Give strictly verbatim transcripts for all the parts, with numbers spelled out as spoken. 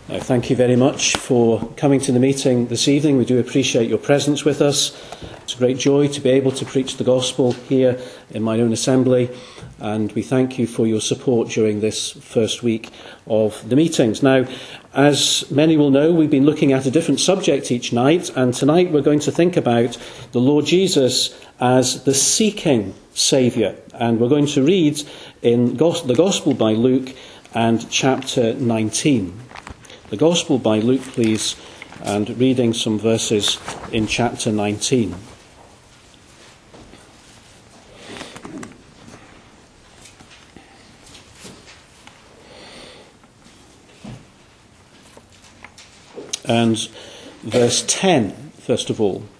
Uh, thank you very much for coming to the meeting this evening. We do appreciate your presence with us. It's a great joy to be able to preach the gospel here in my own assembly, and we thank you for your support during this first week of the meetings. Now, as many will know, we've been looking at a different subject each night, and tonight we're going to think about the Lord Jesus as the seeking Saviour. And we're going to read in the Gospel by Luke and chapter nineteen. The Gospel by Luke, please, and reading some verses in chapter nineteen. And verse ten, first of all.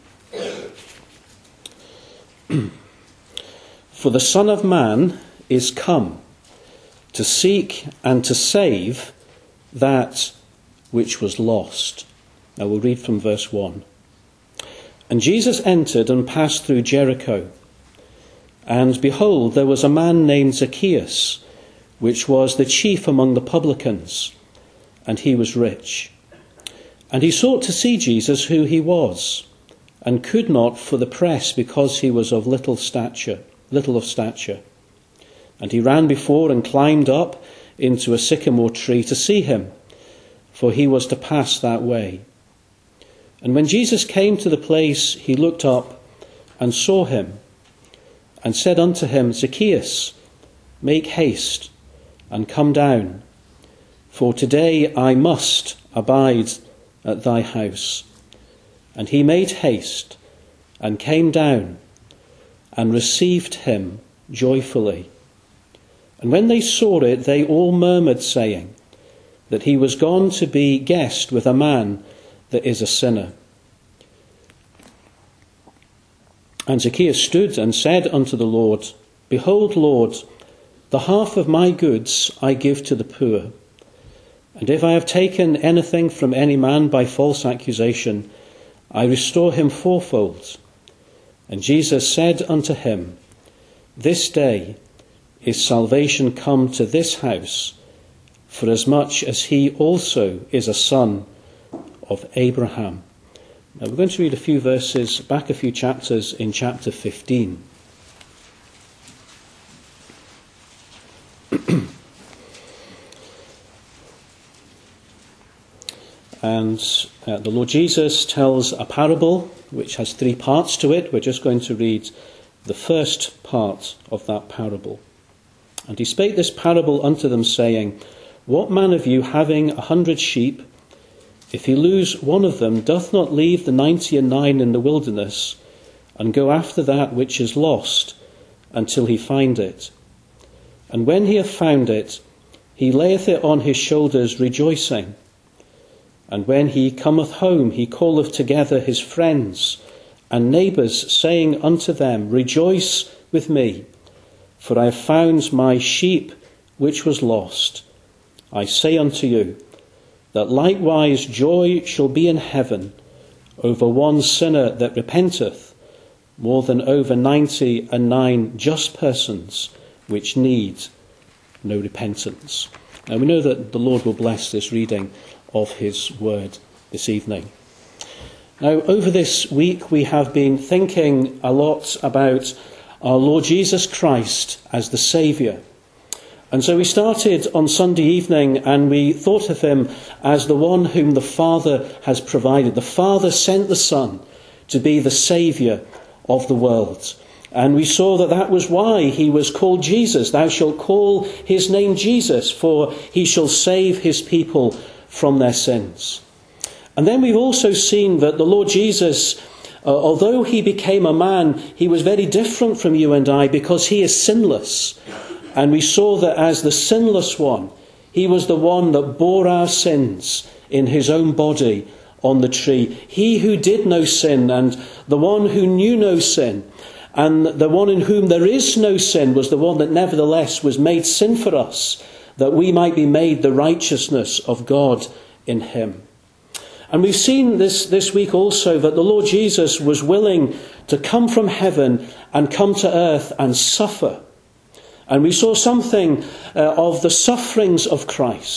For the Son of Man is come to seek and to save that which was lost. Now we'll read from verse one. And Jesus entered and passed through Jericho. And behold, there was a man named Zacchaeus, which was the chief among the publicans, and he was rich. And he sought to see Jesus, who he was, and could not for the press, because he was of little stature, little of stature. And he ran before and climbed up into a sycamore tree to see him, for he was to pass that way. And when Jesus came to the place, he looked up and saw him, and said unto him, Zacchaeus, make haste and come down, for today I must abide at thy house. And he made haste and came down and received him joyfully. And when they saw it, they all murmured, saying that he was gone to be guest with a man that is a sinner. And Zacchaeus stood and said unto the Lord, Behold, Lord, the half of my goods I give to the poor. And if I have taken anything from any man by false accusation, I restore him fourfold. And Jesus said unto him, This day is salvation come to this house, forasmuch as he also is a son of Abraham. Now we're going to read a few verses, back a few chapters in chapter fifteen. And uh, the Lord Jesus tells a parable which has three parts to it. We're just going to read the first part of that parable. And he spake this parable unto them, saying, What man of you, having a hundred sheep, if he lose one of them, doth not leave the ninety and nine in the wilderness, and go after that which is lost, until he find it? And when he hath found it, he layeth it on his shoulders, rejoicing. And when he cometh home, he calleth together his friends and neighbours, saying unto them, Rejoice with me, for I have found my sheep which was lost. I say unto you, that likewise joy shall be in heaven over one sinner that repenteth, more than over ninety and nine just persons which need no repentance. Now we know that the Lord will bless this reading of his word this evening. Now, over this week we have been thinking a lot about our Lord Jesus Christ as the Saviour. And so we started on Sunday evening and we thought of him as the one whom the Father has provided. The Father sent the Son to be the Saviour of the world. And we saw that that was why he was called Jesus. Thou shalt call his name Jesus, for he shall save his people from their sins. And then we've also seen that the Lord Jesus, uh, although he became a man, he was very different from you and I because he is sinless. And we saw that as the sinless one, he was the one that bore our sins in his own body on the tree. He who did no sin, and the one who knew no sin, and the one in whom there is no sin, was the one that nevertheless was made sin for us, that we might be made the righteousness of God in him. And we've seen this this week also that the Lord Jesus was willing to come from heaven and come to earth and suffer. And we saw something uh, of the sufferings of Christ.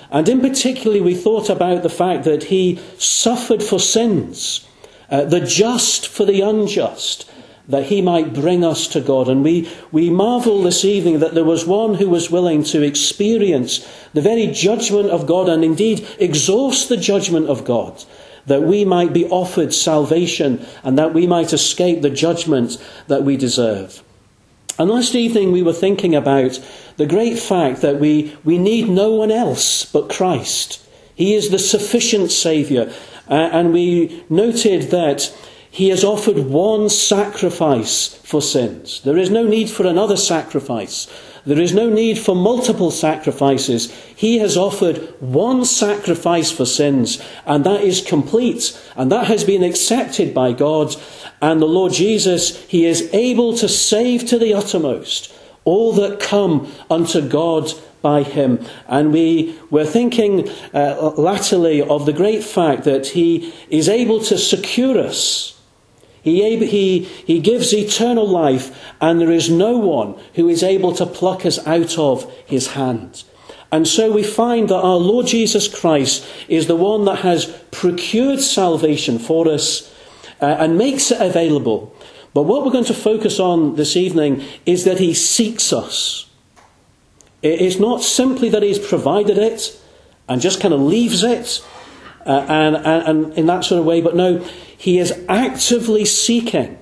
And in particular, we thought about the fact that he suffered for sins, uh, the just for the unjust, that he might bring us to God. And we, we marvel this evening that there was one who was willing to experience the very judgment of God, and indeed exhaust the judgment of God, that we might be offered salvation and that we might escape the judgment that we deserve. And last evening we were thinking about the great fact that we, we need no one else but Christ. He is the sufficient Saviour. Uh, and we noted that he has offered one sacrifice for sins. There is no need for another sacrifice. There is no need for multiple sacrifices. He has offered one sacrifice for sins, and that is complete, and that has been accepted by God. And the Lord Jesus, he is able to save to the uttermost all that come unto God by him. And we were thinking uh, latterly of the great fact that he is able to secure us. He, he, he gives eternal life, and there is no one who is able to pluck us out of his hand. And so we find that our Lord Jesus Christ is the one that has procured salvation for us uh, and makes it available. But what we're going to focus on this evening is that he seeks us. It's not simply that he's provided it and just kind of leaves it uh, and, and, and in that sort of way, but no, he is actively seeking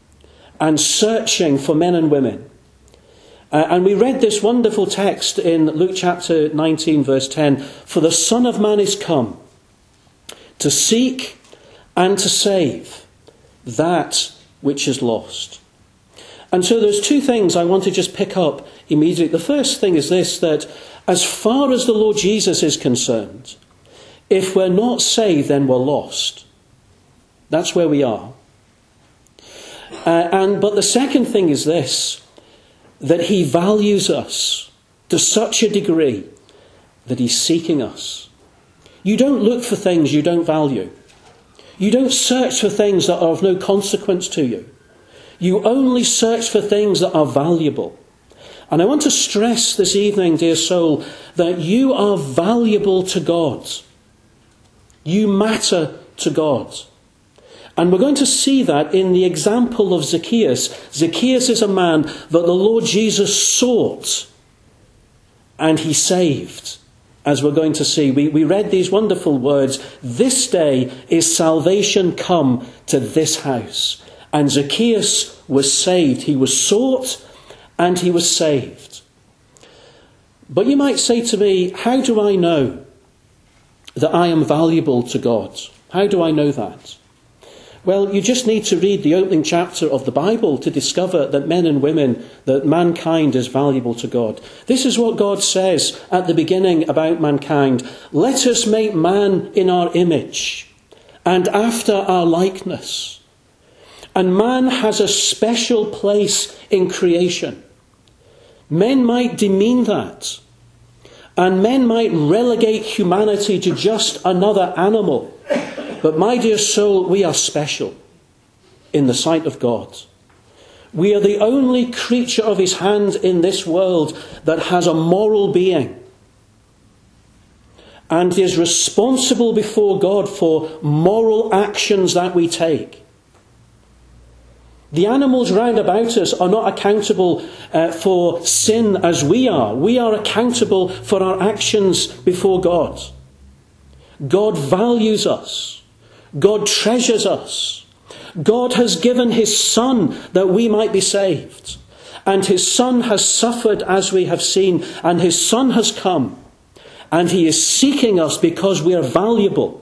and searching for men and women. Uh, and we read this wonderful text in Luke chapter nineteen, verse ten. For the Son of Man is come to seek and to save that which is lost. And so there's two things I want to just pick up immediately. The first thing is this, that as far as the Lord Jesus is concerned, if we're not saved, then we're lost. That's where we are. Uh, and but the second thing is this, that he values us to such a degree that he's seeking us. You don't look for things you don't value. You don't search for things that are of no consequence to you. You only search for things that are valuable. And I want to stress this evening, dear soul, that you are valuable to God. You matter to God. And we're going to see that in the example of Zacchaeus. Zacchaeus is a man that the Lord Jesus sought and he saved, as we're going to see. We, we read these wonderful words, this day is salvation come to this house. And Zacchaeus was saved. He was sought and he was saved. But you might say to me, how do I know that I am valuable to God? How do I know that? Well, you just need to read the opening chapter of the Bible to discover that men and women, that mankind is valuable to God. This is what God says at the beginning about mankind. Let us make man in our image and after our likeness. And man has a special place in creation. Men might demean that. And men might relegate humanity to just another animal. But my dear soul, we are special in the sight of God. We are the only creature of his hand in this world that has a moral being and is responsible before God for moral actions that we take. The animals round about us are not accountable uh, for sin as we are. We are accountable for our actions before God. God values us. God treasures us. God has given his Son that we might be saved. And his Son has suffered as we have seen. And his Son has come. And he is seeking us because we are valuable.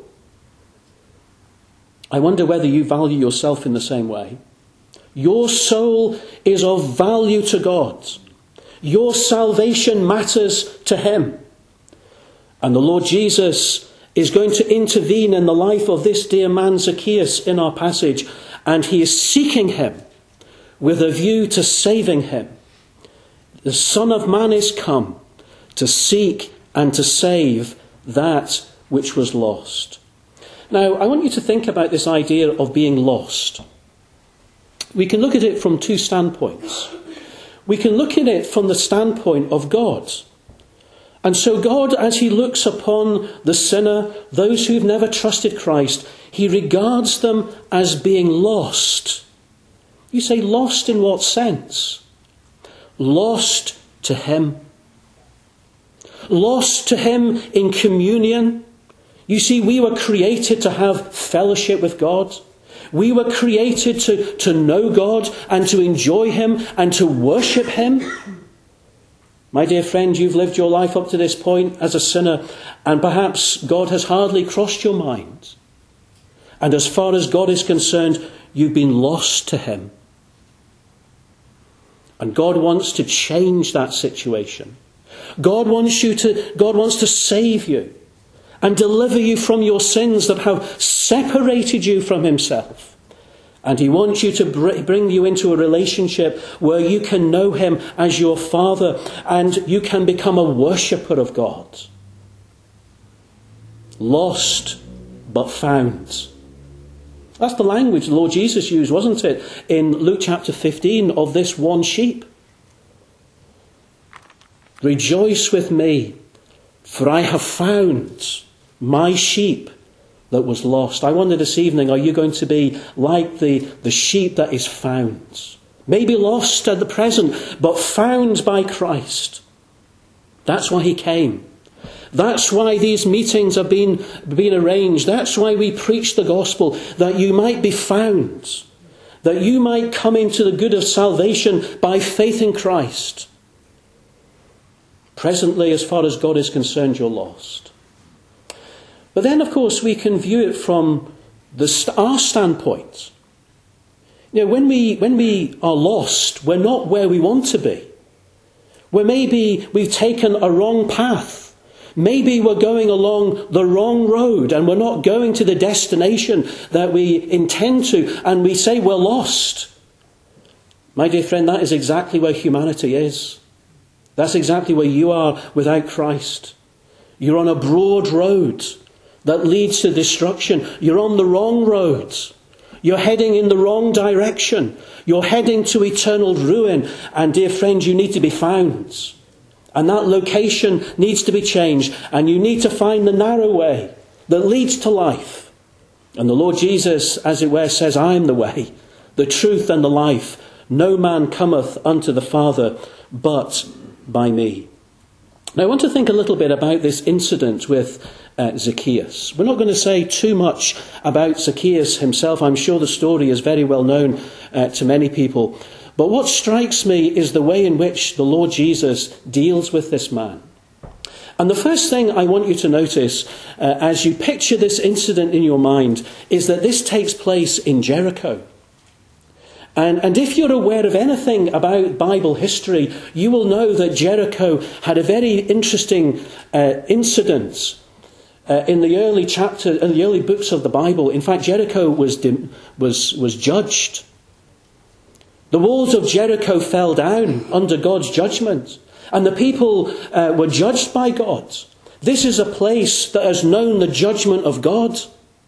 I wonder whether you value yourself in the same way. Your soul is of value to God. Your salvation matters to him. And the Lord Jesus is going to intervene in the life of this dear man Zacchaeus in our passage, and he is seeking him with a view to saving him. The Son of Man is come to seek and to save that which was lost. Now, I want you to think about this idea of being lost. We can look at it from two standpoints. We can look at it from the standpoint of God. And so God, as he looks upon the sinner, those who've never trusted Christ, he regards them as being lost. You say, lost in what sense? Lost to him. Lost to him in communion. You see, we were created to have fellowship with God. We were created to, to know God and to enjoy him and to worship him. My dear friend, you've lived your life up to this point as a sinner, and perhaps God has hardly crossed your mind. And as far as God is concerned, you've been lost to him. And God wants to change that situation. God wants you to, God wants to save you and deliver you from your sins that have separated you from himself. And he wants you to bring you into a relationship where you can know him as your Father and you can become a worshipper of God. Lost but found. That's the language the Lord Jesus used, wasn't it, in Luke chapter fifteen of this one sheep. Rejoice with me, for I have found my sheep that was lost. I wonder this evening, are you going to be like the, the sheep that is found? Maybe lost at the present, but found by Christ. That's why he came. That's why these meetings have been, been arranged. That's why we preach the gospel, that you might be found. That you might come into the good of salvation by faith in Christ. Presently, as far as God is concerned, you're lost. But then, of course, we can view it from the, our standpoint. You know, when we, when we are lost, we're not where we want to be. Where maybe we've taken a wrong path. Maybe we're going along the wrong road and we're not going to the destination that we intend to, and we say we're lost. My dear friend, that is exactly where humanity is. That's exactly where you are without Christ. You're on a broad road that leads to destruction. You're on the wrong road. You're heading in the wrong direction. You're heading to eternal ruin. And dear friends, you need to be found. And that location needs to be changed. And you need to find the narrow way that leads to life. And the Lord Jesus, as it were, says, I am the way, the truth and the life. No man cometh unto the Father but by me. Now, I want to think a little bit about this incident with uh, Zacchaeus. We're not going to say too much about Zacchaeus himself. I'm sure the story is very well known uh, to many people. But what strikes me is the way in which the Lord Jesus deals with this man. And the first thing I want you to notice uh, as you picture this incident in your mind is that this takes place in Jericho. And, and if you're aware of anything about Bible history, you will know that Jericho had a very interesting uh, incident uh, in the early chapter, in the early books of the Bible. In fact, Jericho was was was judged. The walls of Jericho fell down under God's judgment, and the people uh, were judged by God. This is a place that has known the judgment of God,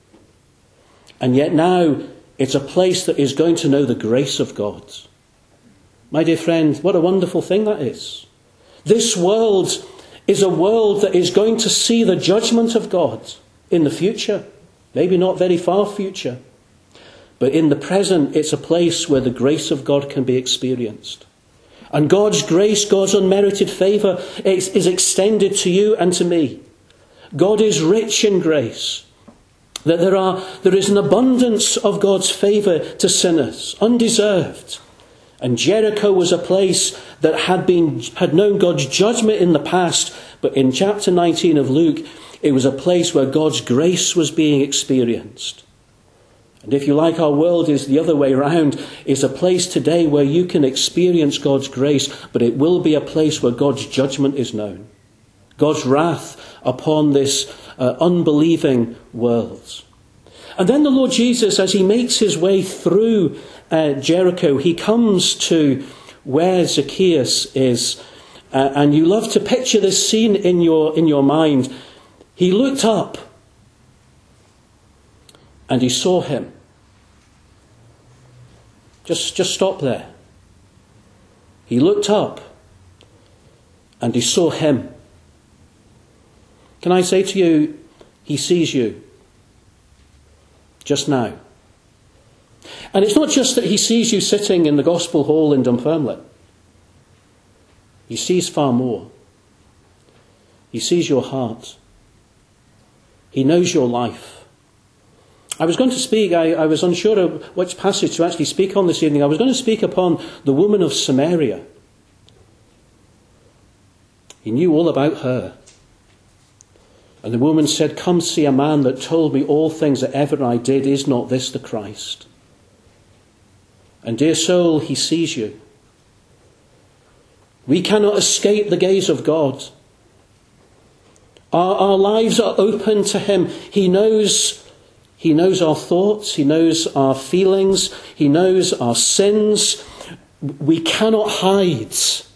and yet now it's a place that is going to know the grace of God. My dear friend, what a wonderful thing that is. This world is a world that is going to see the judgment of God in the future. Maybe not very far future. But in the present, it's a place where the grace of God can be experienced. And God's grace, God's unmerited favour is, is extended to you and to me. God is rich in grace. That there are, there is an abundance of God's favour to sinners, undeserved. And Jericho was a place that had been had known God's judgment in the past, but in chapter nineteen of Luke, it was a place where God's grace was being experienced. And if you like, our world is the other way around. It's a place today where you can experience God's grace, but it will be a place where God's judgment is known. God's wrath upon this uh, unbelieving world. And then the Lord Jesus, as he makes his way through uh, Jericho, he comes to where Zacchaeus is. Uh, and you love to picture this scene in your, in your mind. He looked up and he saw him. Just, just stop there. He looked up and he saw him. Can I say to you, he sees you just now. And it's not just that he sees you sitting in the Gospel Hall in Dunfermline. He sees far more. He sees your heart. He knows your life. I was going to speak, I, I was unsure of which passage to actually speak on this evening. I was going to speak upon the woman of Samaria. He knew all about her. And the woman said, "Come see a man that told me all things that ever I did. Is not this the Christ?" And dear soul, he sees you. We cannot escape the gaze of God. Our, our lives are open to him. He knows, he knows our thoughts. He knows our feelings. He knows our sins. We cannot hide.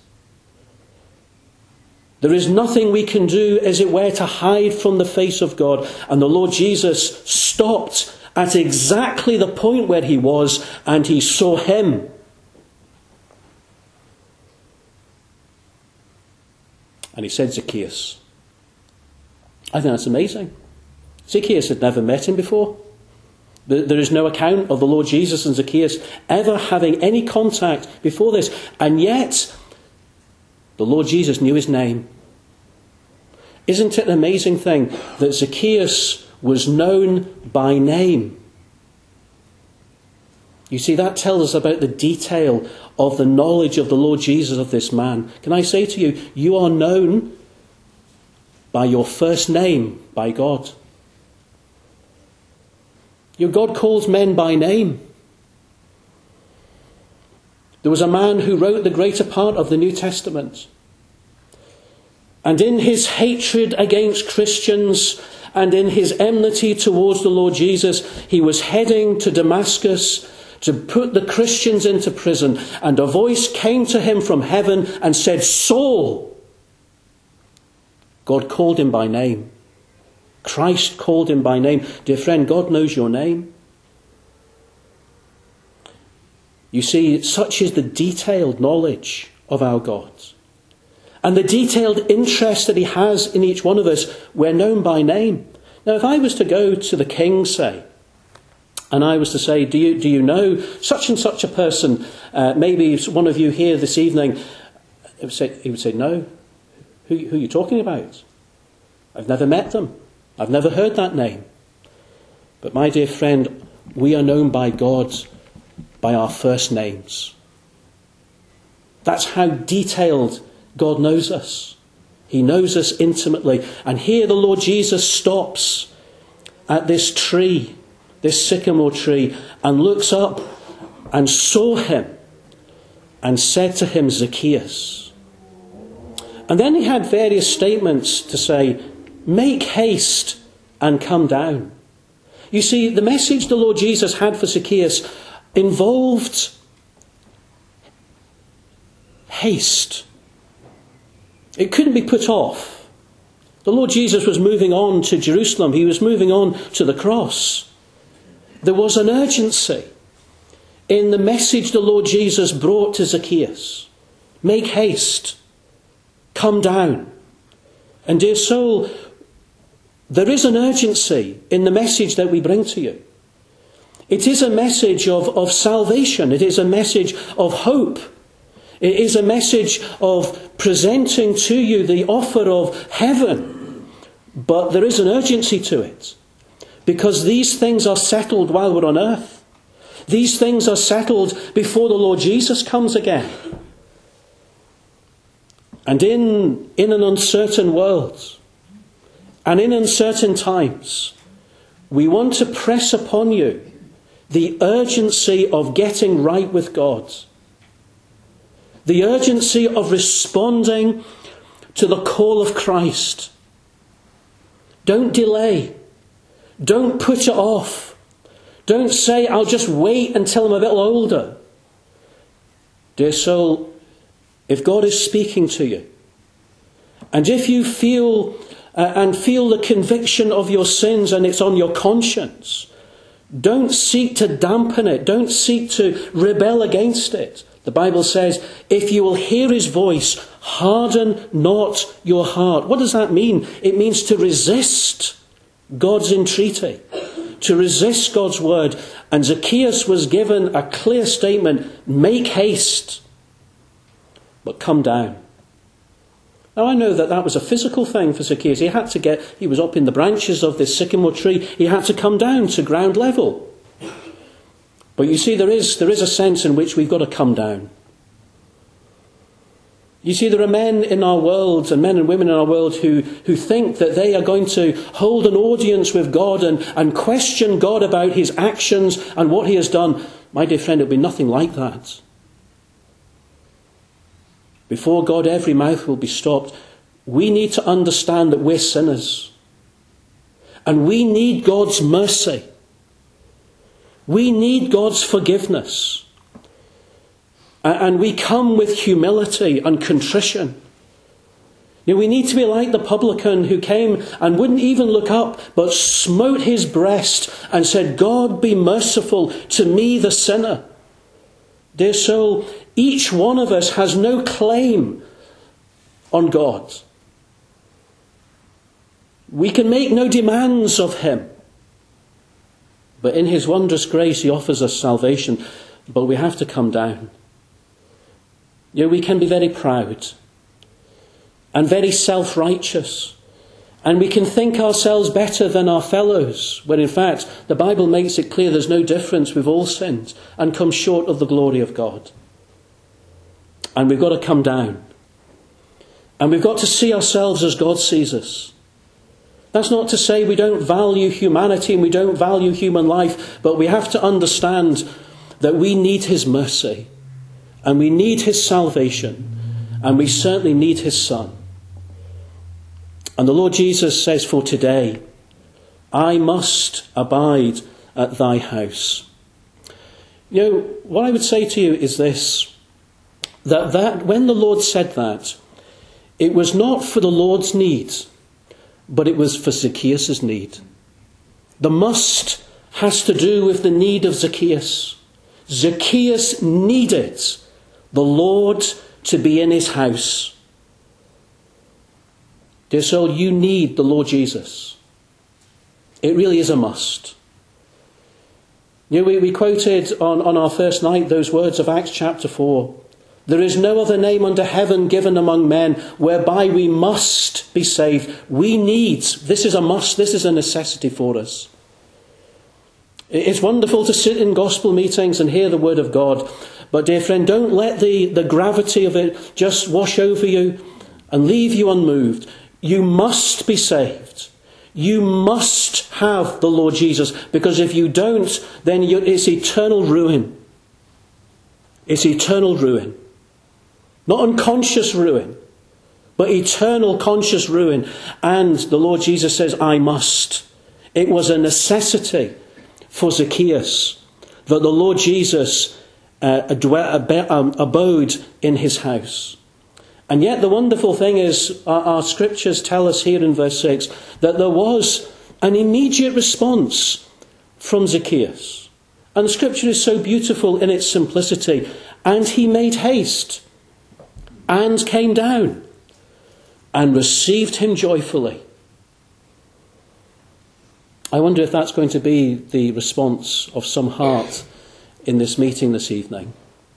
There is nothing we can do, as it were, to hide from the face of God. And the Lord Jesus stopped at exactly the point where he was, and he saw him. And he said, "Zacchaeus." I think that's amazing. Zacchaeus had never met him before. There is no account of the Lord Jesus and Zacchaeus ever having any contact before this. And yet, the Lord Jesus knew his name. Isn't it an amazing thing that Zacchaeus was known by name? You see, that tells us about the detail of the knowledge of the Lord Jesus of this man. Can I say to you, you are known by your first name, by God. Your God calls men by name. There was a man who wrote the greater part of the New Testament. And in his hatred against Christians and in his enmity towards the Lord Jesus, he was heading to Damascus to put the Christians into prison. And a voice came to him from heaven and said, "Saul." God called him by name. Christ called him by name. Dear friend, God knows your name. You see, such is the detailed knowledge of our God. And the detailed interest that he has in each one of us, we're known by name. Now, if I was to go to the king, say, and I was to say, do you do you know such and such a person? Uh, maybe one of you here this evening, he would say, he would say no. Who, who are you talking about? I've never met them. I've never heard that name. But my dear friend, we are known by God by our first names. That's how detailed God knows us. He knows us intimately. And here the Lord Jesus stops at this tree, this sycamore tree, and looks up and saw him and said to him, "Zacchaeus." And then he had various statements to say, "Make haste and come down." You see, the message the Lord Jesus had for Zacchaeus involved haste. It couldn't be put off. The Lord Jesus was moving on to Jerusalem. He was moving on to the cross. There was an urgency in the message the Lord Jesus brought to Zacchaeus. Make haste. Come down. And dear soul, there is an urgency in the message that we bring to you. It is a message of, of salvation. It is a message of hope. It is a message of presenting to you the offer of heaven. But there is an urgency to it. Because these things are settled while we're on earth. These things are settled before the Lord Jesus comes again. And in, in an uncertain world, and in uncertain times, we want to press upon you the urgency of getting right with God. The urgency of responding to the call of Christ. Don't delay. Don't put it off. Don't say, "I'll just wait until I'm a bit older." Dear soul, if God is speaking to you, and if you feel uh, and feel the conviction of your sins and it's on your conscience, don't seek to dampen it. Don't seek to rebel against it. The Bible says, if you will hear his voice, harden not your heart. What does that mean? It means to resist God's entreaty, to resist God's word. And Zacchaeus was given a clear statement, make haste, but come down. Now I know that that was a physical thing for Zacchaeus. He had to get, he was up in the branches of this sycamore tree. He had to come down to ground level. But you see, there is, there is a sense in which we've got to come down. You see, there are men in our world and men and women in our world who, who think that they are going to hold an audience with God and, and question God about his actions and what he has done. My dear friend, it will be nothing like that. Before God, every mouth will be stopped. We need to understand that we're sinners. And we need God's mercy. We need God's forgiveness. And we come with humility and contrition. You know, we need to be like the publican who came and wouldn't even look up, but smote his breast and said, God, be merciful to me, the sinner. Dear soul, each one of us has no claim on God. We can make no demands of him. But in his wondrous grace, he offers us salvation. But we have to come down. You know, we can be very proud and very self-righteous. And we can think ourselves better than our fellows, when in fact the Bible makes it clear there's no difference. We've all sinned and come short of the glory of God. And we've got to come down. And we've got to see ourselves as God sees us. That's not to say we don't value humanity and we don't value human life, but we have to understand that we need his mercy and we need his salvation and we certainly need his Son. And the Lord Jesus says, for today, I must abide at thy house. You know, what I would say to you is this, that, that when the Lord said that, it was not for the Lord's needs, but it was for Zacchaeus' need. The must has to do with the need of Zacchaeus. Zacchaeus needed the Lord to be in his house. Dear soul, you need the Lord Jesus. It really is a must. You know, we, we quoted on, on our first night those words of Acts chapter four. There is no other name under heaven given among men whereby we must be saved. We need, this is a must, this is a necessity for us. It's wonderful to sit in gospel meetings and hear the word of God. But dear friend, don't let the, the gravity of it just wash over you and leave you unmoved. You must be saved. You must have the Lord Jesus. Because if you don't, then you, it's eternal ruin. It's eternal ruin. Not unconscious ruin, but eternal conscious ruin. And the Lord Jesus says, I must. It was a necessity for Zacchaeus that the Lord Jesus uh, abode in his house. And yet the wonderful thing is, our, our scriptures tell us here in verse six, that there was an immediate response from Zacchaeus. And the scripture is so beautiful in its simplicity. And he made haste and came down and received him joyfully. I wonder if that's going to be the response of some heart in this meeting this evening.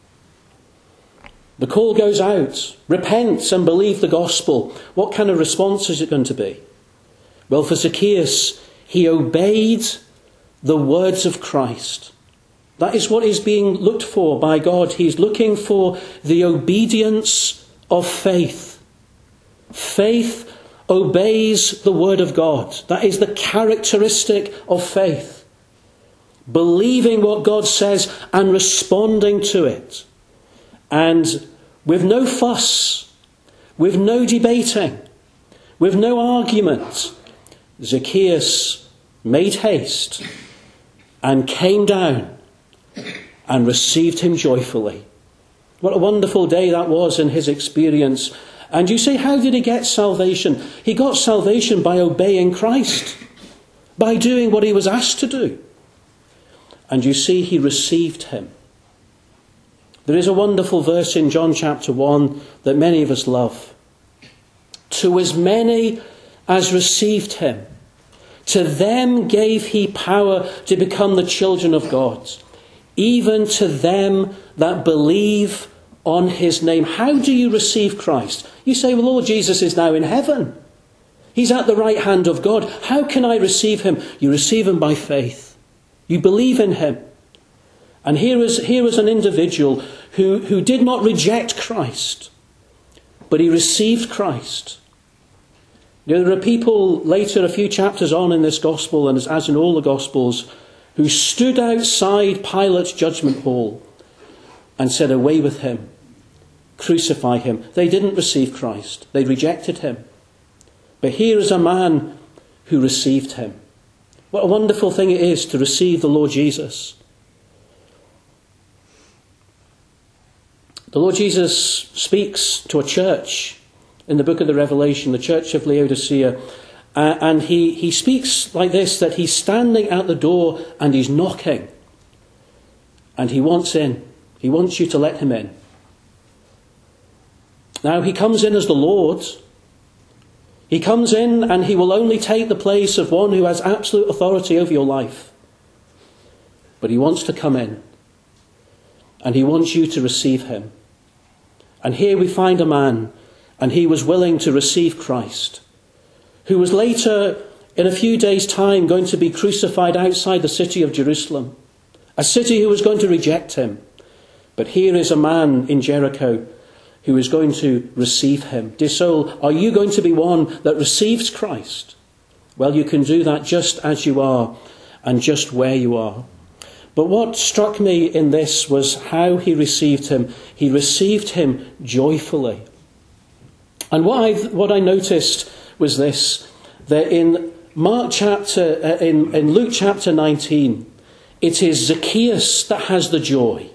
The call goes out, repent and believe the gospel. What kind of response is it going to be? Well, for Zacchaeus, he obeyed the words of Christ. That is what is being looked for by God. He's looking for the obedience of faith. Faith obeys the word of God. That is the characteristic of faith. Believing what God says and responding to it. And with no fuss, with no debating, with no argument, Zacchaeus made haste and came down and received him joyfully. What a wonderful day that was in his experience. And you say, how did he get salvation? He got salvation by obeying Christ, by doing what he was asked to do. And you see, he received him. There is a wonderful verse in John chapter one that many of us love. To as many as received him, to them gave he power to become the children of God, even to them that believe on his name. How do you receive Christ? You say, well, Lord Jesus is now in heaven. He's at the right hand of God. How can I receive him? You receive him by faith. You believe in him. And here is, here is an individual who, who did not reject Christ, but he received Christ. You know, there are people later, a few chapters on in this gospel, and as in all the gospels, who stood outside Pilate's judgment hall and said, away with him, crucify him. They didn't receive Christ. They rejected him. But here is a man who received him. What a wonderful thing it is to receive the Lord Jesus. The Lord Jesus speaks to a church in the book of the Revelation, the church of Laodicea, uh, and he, he speaks like this, that he's standing at the door and he's knocking. And he wants in. He wants you to let him in. Now, he comes in as the Lord. He comes in and he will only take the place of one who has absolute authority over your life. But he wants to come in. And he wants you to receive him. And here we find a man, and he was willing to receive Christ, who was later, in a few days' time, going to be crucified outside the city of Jerusalem, a city who was going to reject him. But here is a man in Jericho who is going to receive him. Dear soul, are you going to be one that receives Christ? Well, you can do that just as you are and just where you are. But what struck me in this was how he received him. He received him joyfully. And what I what I noticed was this, that in Mark chapter, uh, in, in Luke chapter nineteen, it is Zacchaeus that has the joy.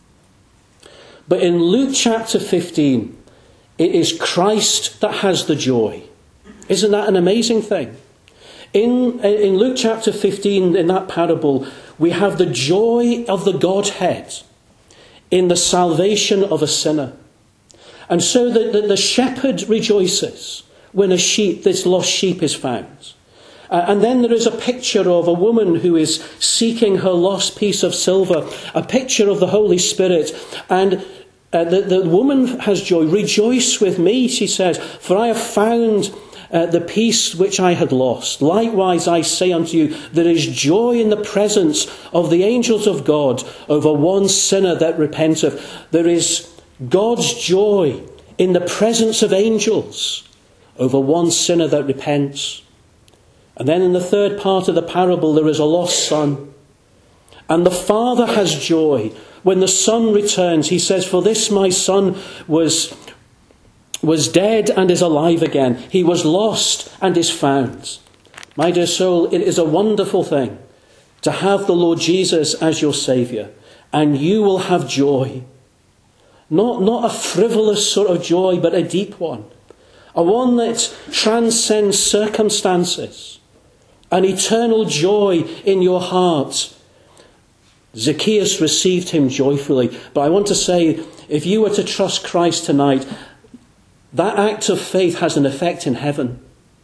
But in Luke chapter fifteen, it is Christ that has the joy. Isn't that an amazing thing? In, in Luke chapter fifteen, in that parable, we have the joy of the Godhead in the salvation of a sinner. And so the, the, the shepherd rejoices when a sheep, this lost sheep, is found. Uh, and then there is a picture of a woman who is seeking her lost piece of silver, a picture of the Holy Spirit. And uh, the, the woman has joy. Rejoice with me, she says, for I have found uh, the piece which I had lost. Likewise, I say unto you, there is joy in the presence of the angels of God over one sinner that repenteth. There is God's joy in the presence of angels over one sinner that repents. And then in the third part of the parable, there is a lost son. And the father has joy when the son returns. He says, for this my son was, was dead and is alive again. He was lost and is found. My dear soul, it is a wonderful thing to have the Lord Jesus as your Saviour. And you will have joy. Not, not a frivolous sort of joy, but a deep one. A one that transcends circumstances. An eternal joy in your heart. Zacchaeus received him joyfully. But I want to say, if you were to trust Christ tonight, that act of faith has an effect in heaven.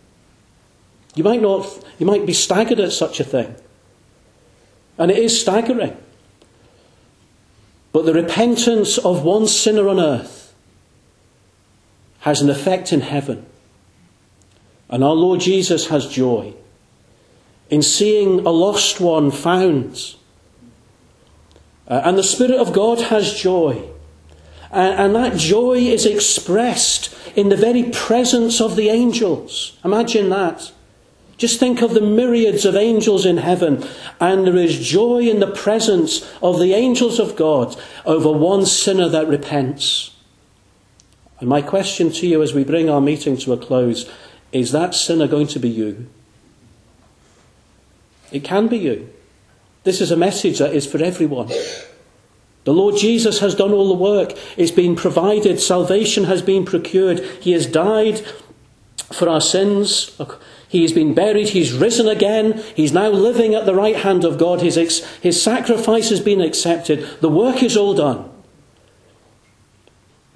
You might not, you might be staggered at such a thing. And it is staggering. But the repentance of one sinner on earth has an effect in heaven. And our Lord Jesus has joy in seeing a lost one found. Uh, and the Spirit of God has joy. Uh, and that joy is expressed in the very presence of the angels. Imagine that. Just think of the myriads of angels in heaven, and there is joy in the presence of the angels of God over one sinner that repents. And my question to you as we bring our meeting to a close, is that sinner going to be you? It can be you. This is a message that is for everyone. The Lord Jesus has done all the work. It's been provided. Salvation has been procured. He has died for our sins. He has been buried. He's risen again. He's now living at the right hand of God. His, ex- his sacrifice has been accepted. The work is all done.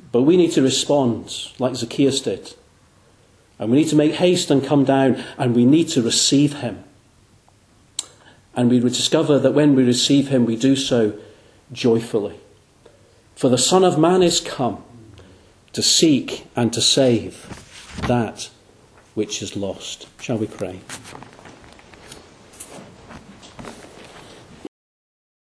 But we need to respond like Zacchaeus did. And we need to make haste and come down, and we need to receive him. And we would discover that when we receive him, we do so joyfully. For the Son of Man is come to seek and to save that which is lost. Shall we pray?